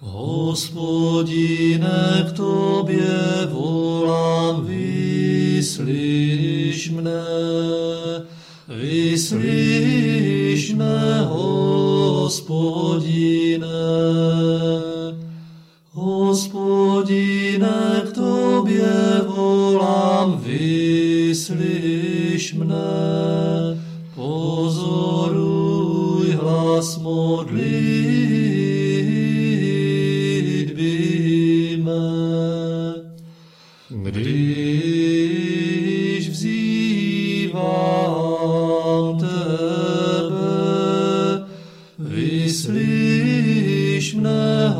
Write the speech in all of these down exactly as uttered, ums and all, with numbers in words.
Hospodine, k tobě volám, vyslyš mne, vyslyš mne, Hospodine. Hospodine, k tobě volám, vyslyš mne, pozoruj hlas modlitby mé. Když vzývám tebe, vyslíš mne,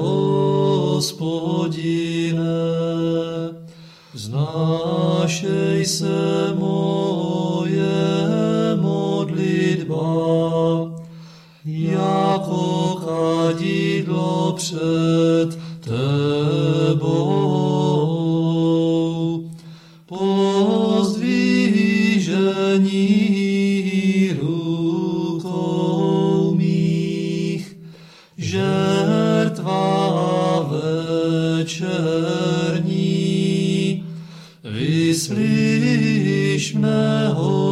Hospodine. Vznášej se moje modlitba, jako kadidlo před tebou. Pozdvižení rukou mých, žertva večerní, vyslíš mne,